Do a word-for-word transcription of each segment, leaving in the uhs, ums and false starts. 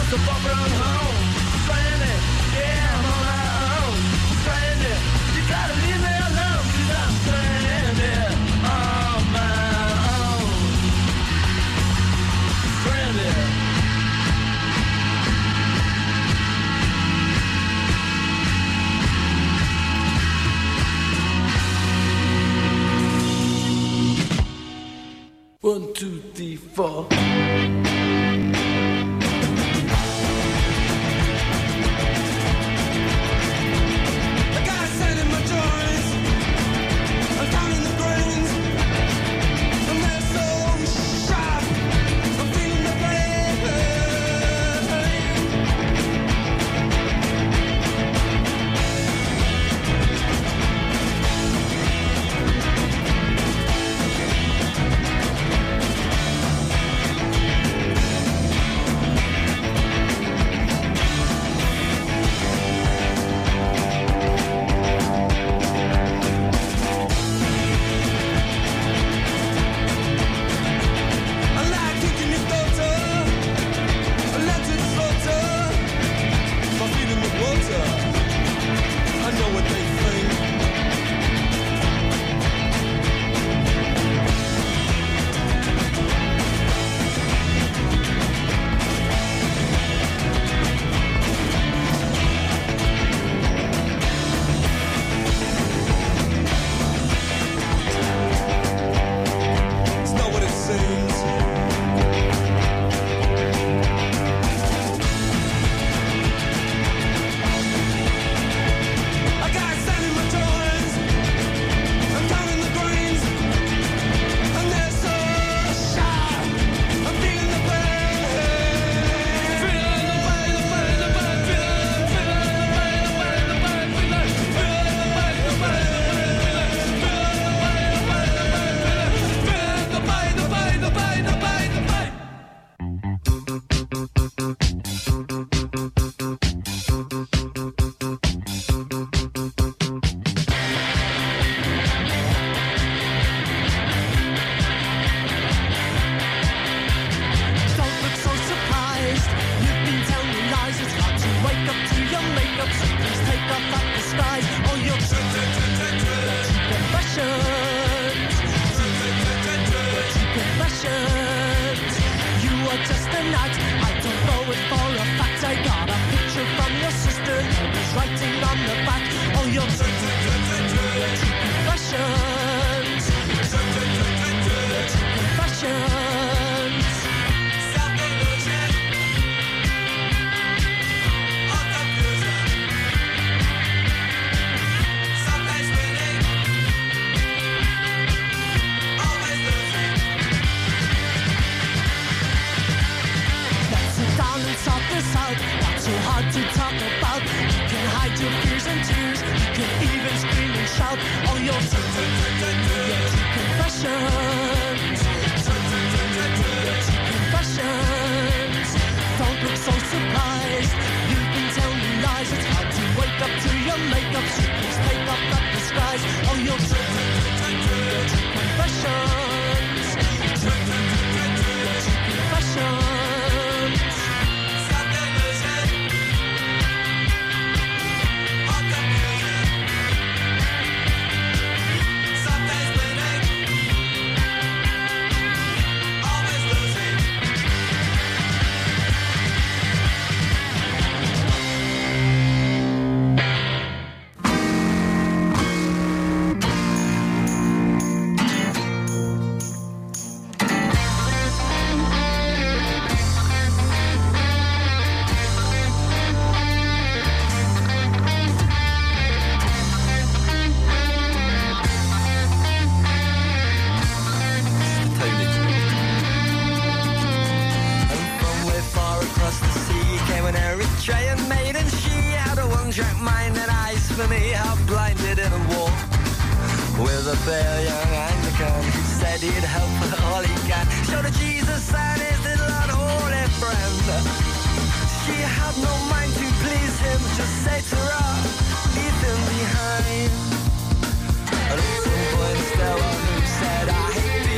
So bump it on home. Stranded, yeah, I'm on my own. Stranded, you gotta leave me alone, 'cause I'm stranded on my own. Stranded. One, two, three, four.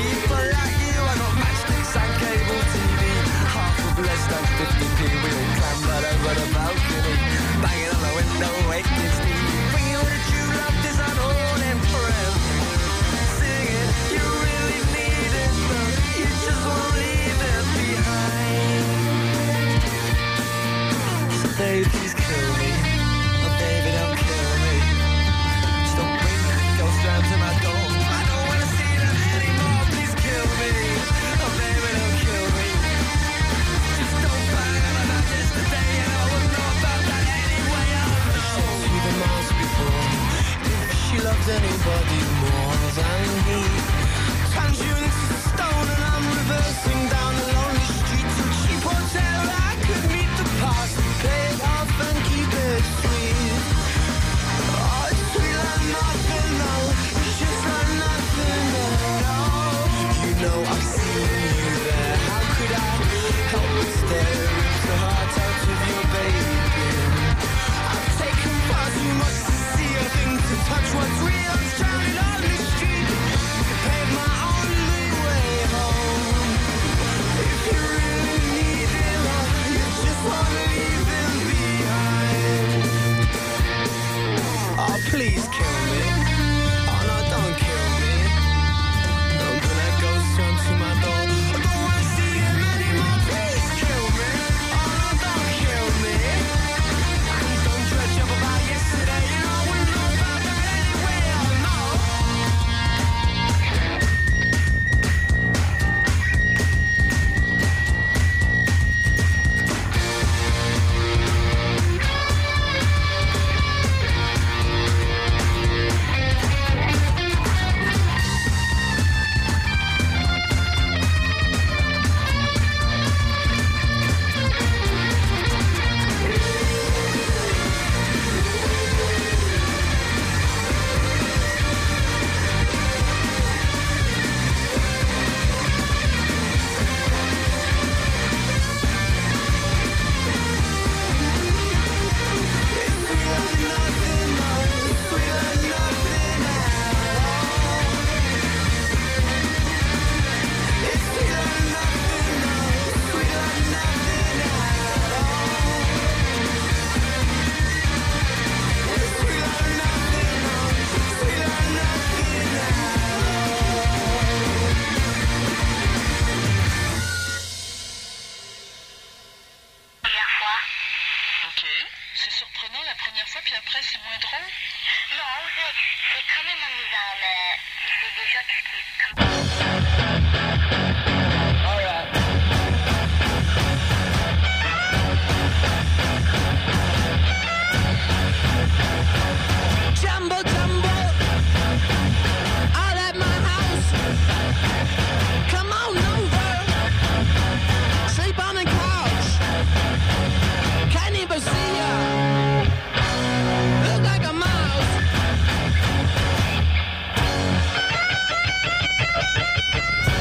fifty p, we all babe, please kill me. Oh baby, don't kill me. Just don't bring ghosts round to my door. I don't wanna see them anymore. Please kill me. Oh baby, don't kill me. Just don't find out about yesterday, and I wouldn't know about that anyway. Oh no. See the miles before. If she loved anybody more than me, turns you into stone, and I'm reversing down the lonely street to a cheap hotel. I could meet the past, play it off and keep it sweet. Oh, it's sweet like nothing, no. It's just like nothing at all. You know I've seen you there. How could I help but stare? Rip the heart out of your baby. I've taken far too much to see a thing to touch what's real. I'm drowning on the street. Pave my only way home. If you really need it, or you just wanna leave him behind. Oh, please kill me. Oh no, don't kill me. Don't bring that ghost round to my door. I don't wanna see him anymore. Please kill me. Oh no, don't kill me. Don't dredge up about yesterday. You know I wouldn't know about that anyway. Oh no. Ok, c'est surprenant la première fois, puis après c'est moins drôle. Non, c'est c'est quand même amusant, mais c'est déjà tout ce qui... Jumbo jumbo, all at my house. Come on over, sleep on the couch. Can't even see ya. Look like a mouse.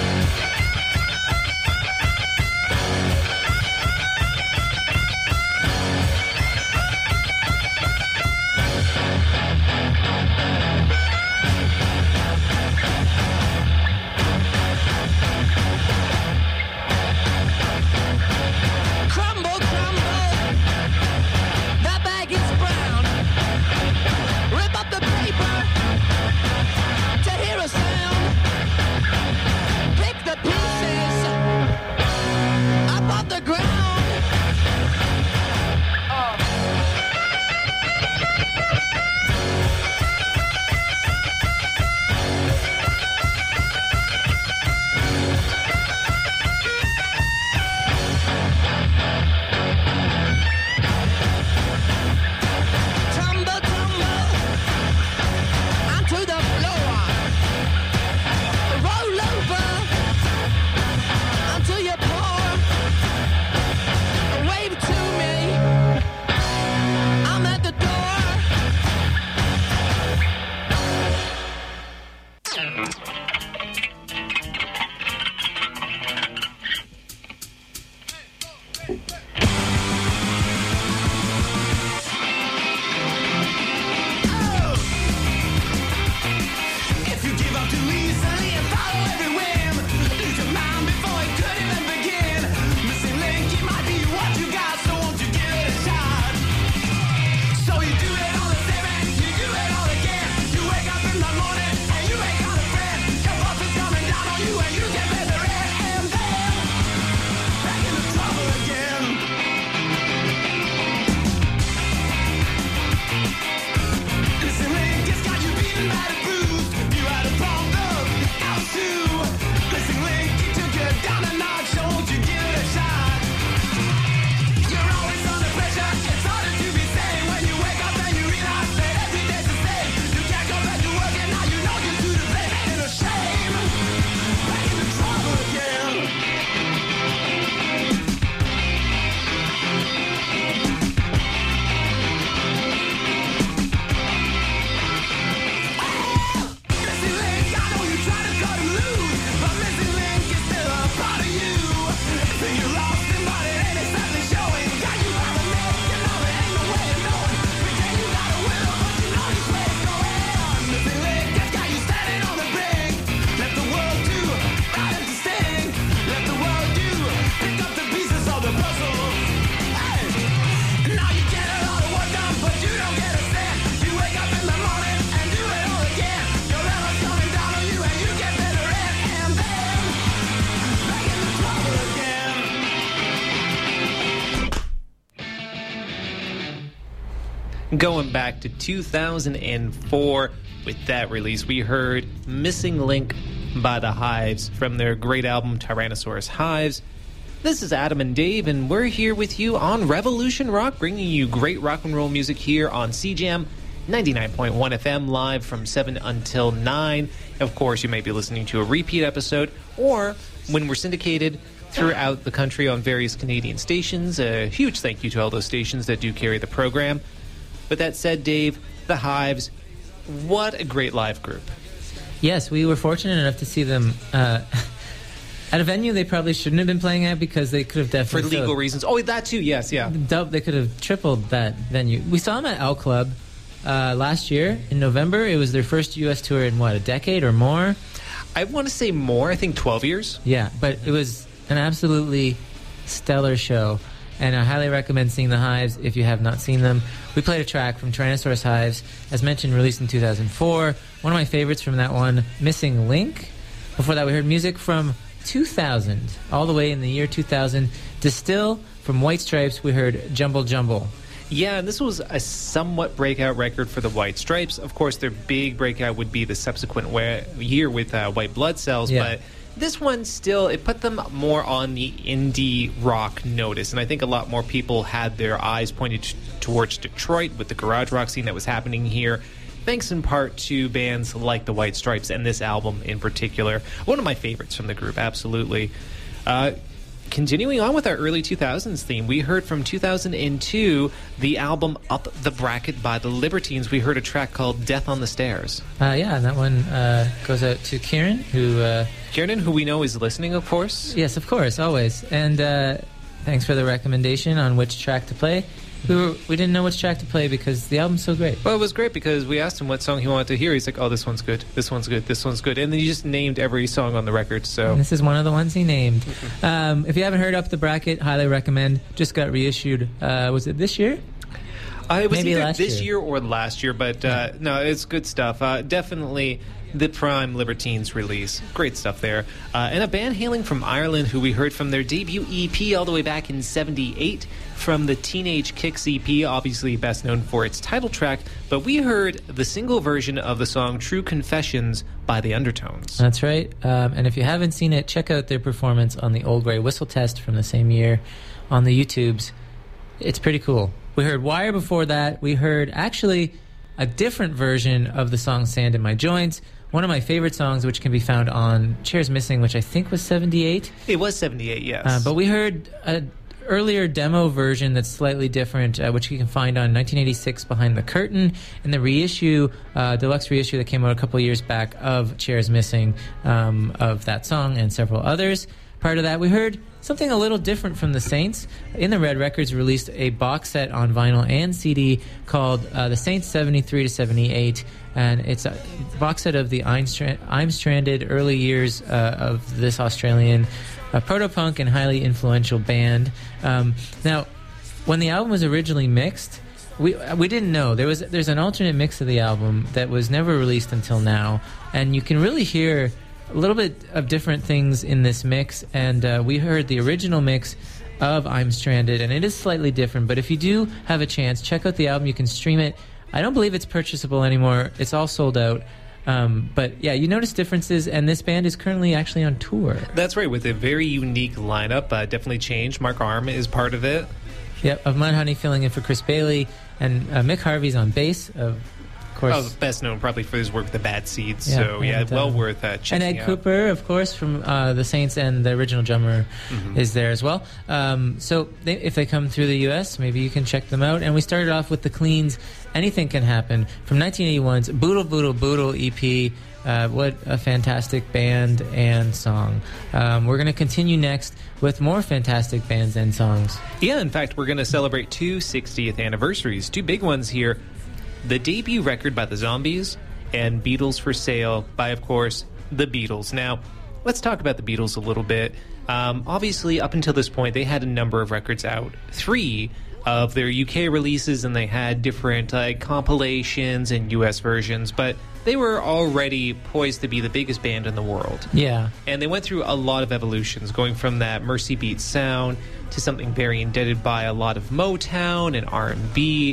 Going back to two thousand four with that release, we heard Missing Link by The Hives from their great album Tyrannosaurus Hives. This is Adam and Dave, and we're here with you on Revolution Rock, bringing you great rock and roll music here on C J M ninety-nine point one F M, live from seven until nine. Of course, you may be listening to a repeat episode, or when we're syndicated throughout the country on various Canadian stations. A huge thank you to all those stations that do carry the program. With that said, Dave, The Hives, what a great live group. Yes, we were fortunate enough to see them uh, at a venue they probably shouldn't have been playing at because they could have For definitely... legal filled- reasons. Oh, that too, yes, yeah. Dub- They could have tripled that venue. We saw them at L Club uh, last year in November. It was their first U S tour in, what, a decade or more? I want to say more, I think twelve years. Yeah, but it was an absolutely stellar show, and I highly recommend seeing The Hives if you have not seen them. We played a track from Tyrannosaurus Hives, as mentioned, released in two thousand four. One of my favorites from that one, Missing Link. Before that, we heard music from two thousand, all the way in the year two thousand. Distill from White Stripes, we heard Jumble Jumble. Yeah, and this was a somewhat breakout record for the White Stripes. Of course, their big breakout would be the subsequent wa- year with uh, White Blood Cells, Yeah. but this one still, it put them more on the indie rock notice, and I think a lot more people had their eyes pointed t- towards Detroit with the garage rock scene that was happening here, thanks in part to bands like the White Stripes and this album in particular. One of my favorites from the group, absolutely. Uh, Continuing on with our early two thousands theme, we heard from two thousand two the album Up the Bracket by the Libertines. We heard a track called Death on the Stairs. Uh, yeah, and that one uh, goes out to Kieran, who... Uh, Kieran, who we know is listening, of course. yes, of course, always. And uh, thanks for the recommendation on which track to play. We were we didn't know which track to play because the album's so great. Well, it was great because we asked him what song he wanted to hear. He's like, oh, this one's good, this one's good, this one's good. And then he just named every song on the record, so... And this is one of the ones he named. Um, if you haven't heard Up the Bracket, highly recommend. Just got reissued. Uh, was it this year? Uh, it was Maybe either last this year. year. or last year, but uh, no, it's good stuff. Uh, definitely the prime Libertines release. Great stuff there. Uh, and a band hailing from Ireland who we heard from their debut E P all the way back in seventy-eight from the Teenage Kicks E P, obviously best known for its title track, but we heard the single version of the song True Confessions by the Undertones. That's right. Um, and if you haven't seen it, check out their performance on the Old Grey Whistle Test from the same year on the YouTubes. It's pretty cool. We heard Wire before that. We heard, actually, a different version of the song Sand in My Joints, one of my favorite songs, which can be found on Chairs Missing, which I think was seventy-eight. It was seventy-eight, yes. Uh, but we heard a earlier demo version that's slightly different, uh, which you can find on nineteen eighty-six Behind the Curtain, and the reissue, uh, deluxe reissue that came out a couple of years back of Chairs Missing, um, of that song and several others. Prior to that, we heard something a little different from the Saints. In the Red Records released a box set on vinyl and C D called uh, The Saints seventy-three to seventy-eight, and it's a box set of the I'm, Strand- I'm Stranded early years uh, of this Australian uh, proto-punk and highly influential band. Um, now, when the album was originally mixed, we we didn't know. There was there's an alternate mix of the album that was never released until now, and you can really hear a little bit of different things in this mix, and uh, we heard the original mix of I'm Stranded, and it is slightly different, but if you do have a chance, check out the album. You can stream it. I don't believe it's purchasable anymore. It's all sold out. Um, but yeah, you notice differences, and this band is currently actually on tour. That's right, with a very unique lineup. Uh, definitely changed. Mark Arm is part of it. Yep, of Mudhoney filling in for Chris Bailey, and uh, Mick Harvey's on bass, of course. Oh, best known probably for his work with the Bad Seeds. Yeah, so, yeah, and, well uh, worth uh, And checking Ed out. Cooper, of course, from uh, the Saints, and the original drummer Mhm. is there as well. Um, so they, if they come through the U S, maybe you can check them out. And we started off with the Cleans, Anything Can Happen, from nineteen eighty-one's Boodle Boodle Boodle E P. Uh, what a fantastic band and song. Um, we're going to continue next with more fantastic bands and songs. Yeah, in fact, we're going to celebrate two sixtieth anniversaries. Two big ones here. The debut record by the Zombies and Beatles for Sale by, of course, the Beatles. Now, let's talk about the Beatles a little bit. Um, obviously, up until this point, they had a number of records out. Three of their U K releases, and they had different like compilations and U S versions, but they were already poised to be the biggest band in the world. Yeah. And they went through a lot of evolutions, going from that Mercy Beat sound to something very indebted by a lot of Motown and R and B,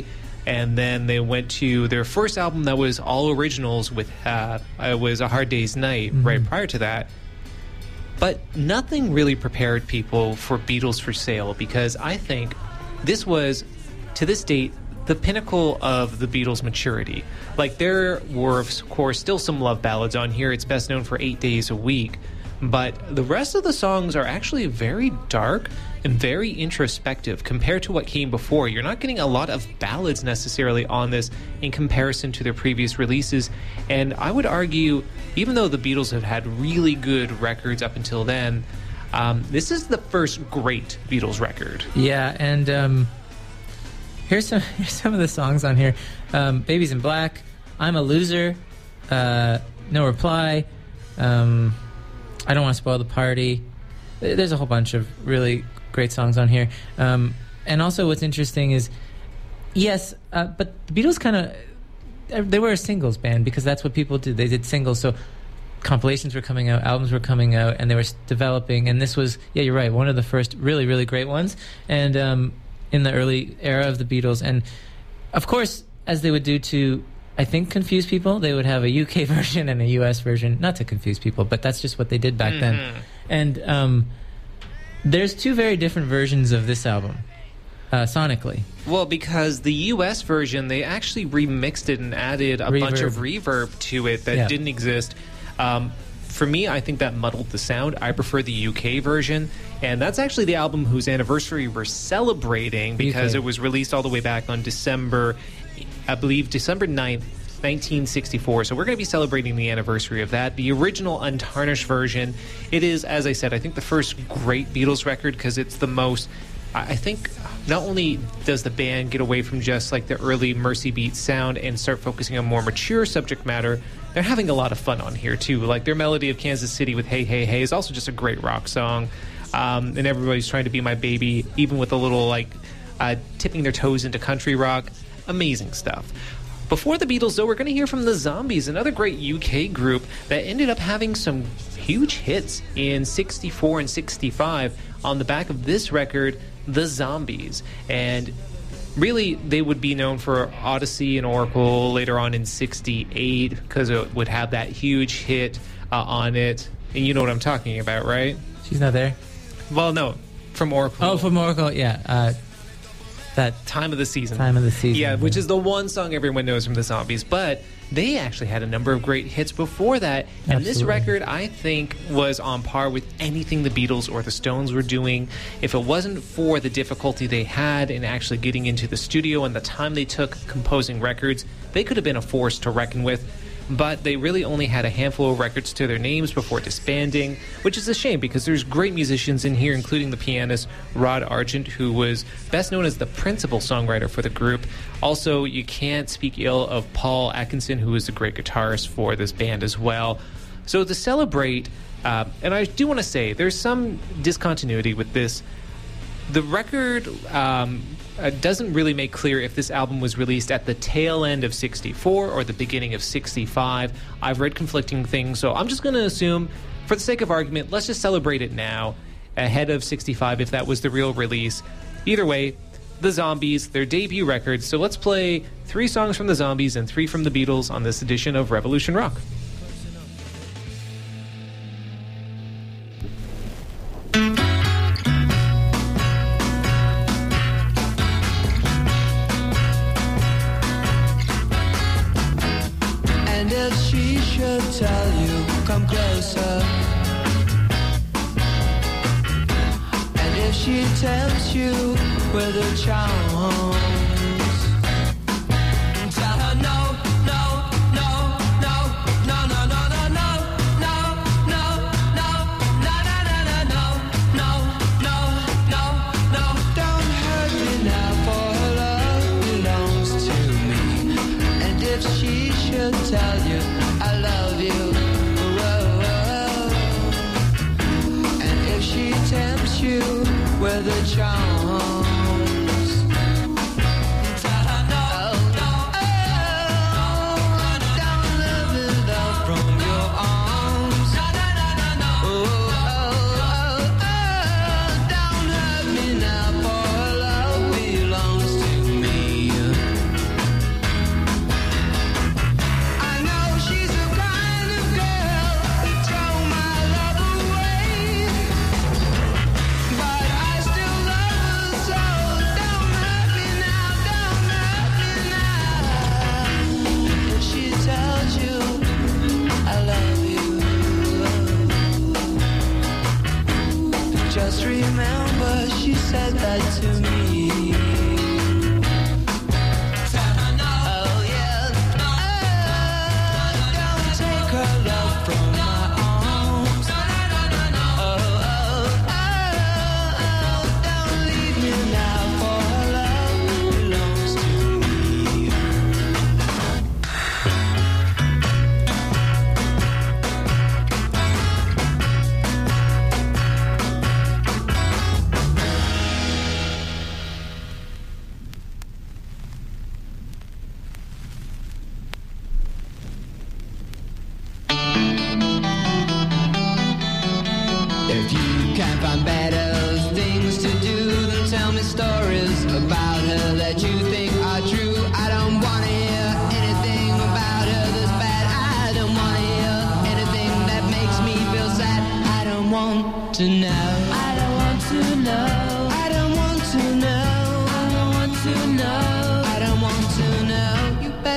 and then they went to their first album that was all originals with uh, it was A Hard Day's Night Mm-hmm. right prior to that. But nothing really prepared people for Beatles for Sale, because I think this was, to this date, the pinnacle of the Beatles' maturity. Like, there were, of course, still some love ballads on here. It's best known for Eight Days a Week. But the rest of the songs are actually very dark and very introspective compared to what came before. You're not getting a lot of ballads necessarily on this in comparison to their previous releases. And I would argue, even though the Beatles have had really good records up until then, um, this is the first great Beatles record. Yeah, and um, here's some here's some of the songs on here. Um, Babies in Black, I'm a Loser, uh, No Reply, um, I Don't Want to Spoil the Party. There's a whole bunch of really great songs on here. Um, and also what's interesting is, yes, uh, but the Beatles kind of, they were a singles band because that's what people did. They did singles, so compilations were coming out, albums were coming out, and they were developing. And this was, yeah, you're right, one of the first really, really great ones. And um, in the early era of the Beatles. And of course, as they would do to, I think, confuse people, they would have a U K version and a U S version. Not to confuse people, but that's just what they did back mm-hmm. then. And um, there's two very different versions of this album, uh, sonically. Well, because the U S version, they actually remixed it and added a reverb. bunch of reverb to it that yeah. didn't exist. Um, for me, I think that muddled the sound. I prefer the U K version, and that's actually the album whose anniversary we're celebrating because U K. It was released all the way back on December, I believe, December ninth, nineteen sixty-four. So we're going to be celebrating the anniversary of that. The original untarnished version, it is, as I said, I think the first great Beatles record because it's the most, I think, not only does the band get away from just like the early Mercy Beat sound and start focusing on more mature subject matter, they're having a lot of fun on here too. Like their melody of Kansas City with Hey Hey Hey is also just a great rock song. Um, and Everybody's Trying to Be My Baby, even with a little like uh, tipping their toes into country rock. Amazing stuff. Before the Beatles, though, we're going to hear from the Zombies, another great U K group that ended up having some huge hits in sixty-four and sixty-five on the back of this record, The Zombies. And really, they would be known for Odyssey and Oracle later on in sixty-eight because it would have that huge hit uh, on it. And you know what I'm talking about, right? She's not there? Well, no, from Oracle. Oh, from Oracle, yeah. Uh, that Time of the Season. Time of the Season. Yeah, which is the one song everyone knows from the Zombies. But they actually had a number of great hits before that. And Absolutely. This record, I think, was on par with anything the Beatles or the Stones were doing. If it wasn't for the difficulty they had in actually getting into the studio and the time they took composing records, they could have been a force to reckon with. But they really only had a handful of records to their names before disbanding, which is a shame because there's great musicians in here, including the pianist Rod Argent, who was best known as the principal songwriter for the group. Also, you can't speak ill of Paul Atkinson, who is a great guitarist for this band as well. So to celebrate, uh, and I do want to say, there's some discontinuity with this. The record um, uh, doesn't really make clear if this album was released at the tail end of sixty-four or the beginning of sixty-five. I've read conflicting things, so I'm just going to assume, for the sake of argument, let's just celebrate it now, ahead of sixty-five, if that was the real release. Either way, the Zombies, their debut record. So let's play three songs from the Zombies and three from the Beatles on this edition of Revolution Rock. Tell you, come closer. And if she tempts you with her charms, tell her no, no, no, no, no, no, no, no, no, no, no, no, no, no, no, no, no, no. Don't hurt me now, for her love belongs to me. And if she should tell you I love you, whoa, whoa. And if she tempts you with her charms, tell her no, no, oh, don't let me down from your arms. Oh, oh, oh, oh, don't hurt me now, for her love belongs to me.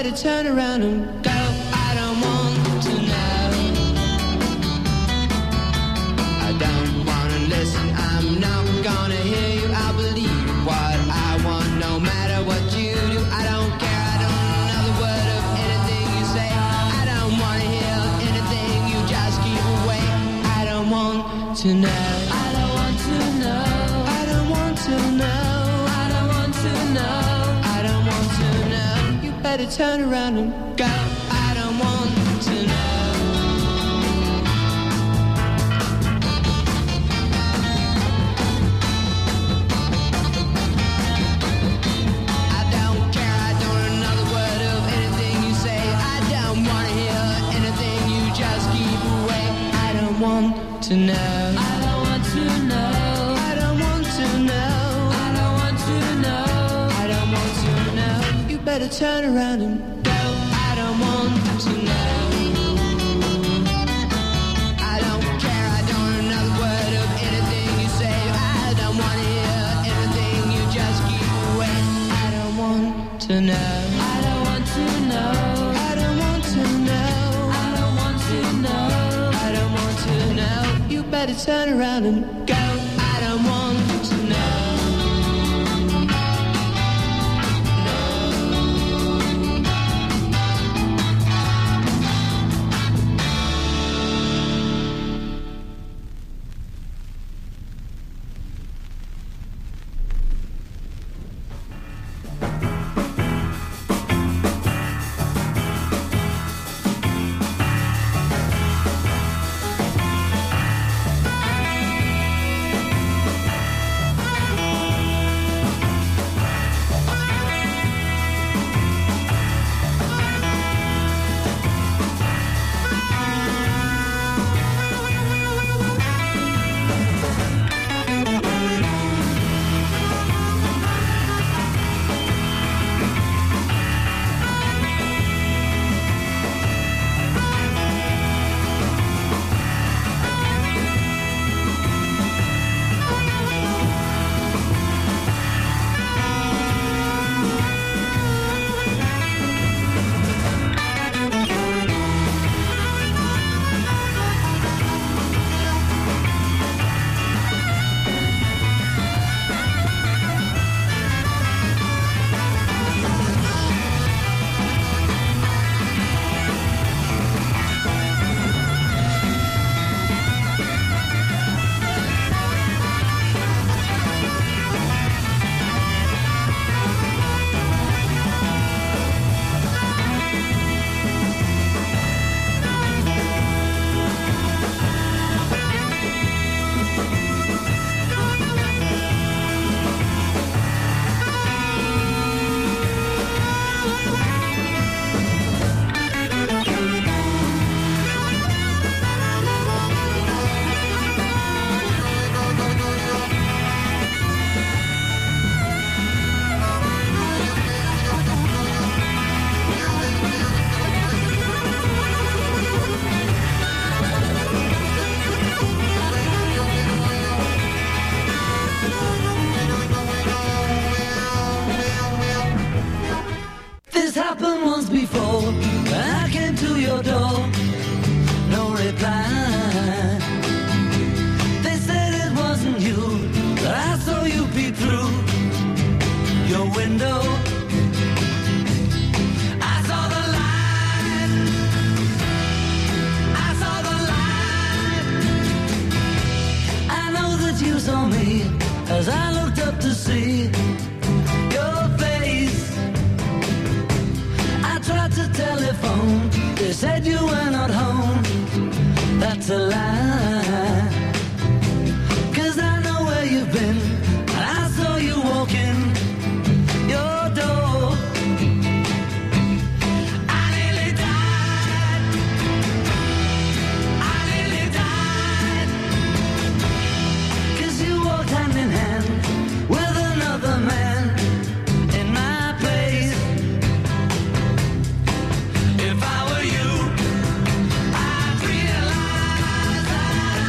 better turn around and go. I don't want to know. I don't wanna listen, I'm not gonna hear you. I'll believe what I want, no matter what you do. I don't care, I don't know another word of anything you say. I don't wanna hear anything, you just keep away. I don't want to know. I don't want to know. I don't want to know. I don't want to know. I don't want to know. You better turn around and go. I don't want to know. I don't care, I don't know another word of anything you say. I don't want to hear anything, you just keep away. I don't want to know. I don't want to know. I don't want to know. I don't want to know. I don't want to know. You better turn around and go. I don't want to know. I don't care, I don't know another word of anything you say. I don't want to hear anything, you just keep away. I don't want to know. I don't want to know. I don't want to know. I don't want to know. I don't want to know. You better turn around and go. I don't want to know. This happened once before. When I came to your door, no reply. They said it wasn't you, but I saw you peep through your window. I saw the light. I saw the light. I know that you saw me as I looked up to see your face. I tried to telephone, they said you were not home. That's a lie, 'cause I know where you've been, and I saw you walking your door. I nearly died, I nearly died, 'cause you walked hand in hand with another man in my place. If I were you, I'd realize that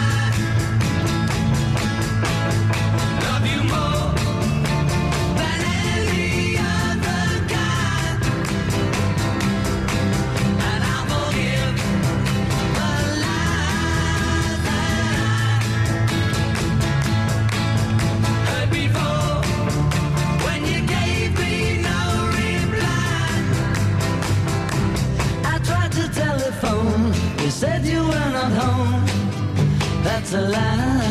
alive.